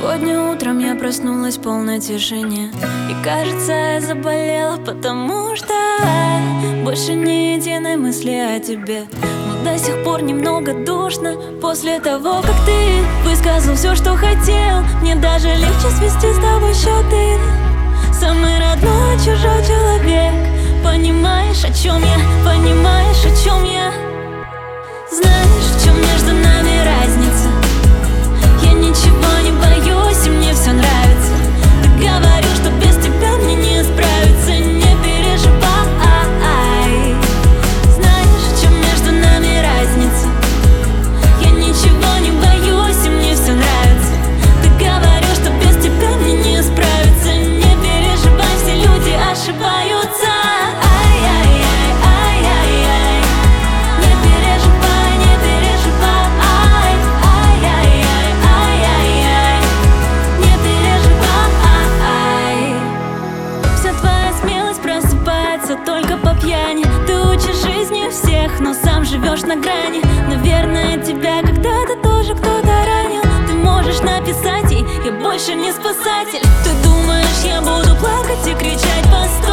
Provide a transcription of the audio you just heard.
Сегодня утром я проснулась в полной тишине, и кажется, я заболела, потому что больше ни единой мысли о тебе. Но до сих пор немного душно после того, как ты высказал все, что хотел. Мне даже легче свести с тобой счеты. Самый родной чужой человек. Понимаешь, о чем я? Понимаешь, о чем я? Знаешь, в чем между нами разница? Я ничего не боюсь, и мне все нравится. Ты говоришь, что без тебя мне не справиться. Не переживай. Знаешь, в чем между нами разница? Я ничего не боюсь, и мне все нравится. Ты говоришь, что без тебя мне не справиться. Не переживай, все люди ошибаются. Только по пьяни. Ты учишь жизни всех, но сам живешь на грани. Наверное, тебя когда-то тоже кто-то ранил. Ты можешь написать ей: я больше не спасатель. Ты думаешь, я буду плакать и кричать: постой.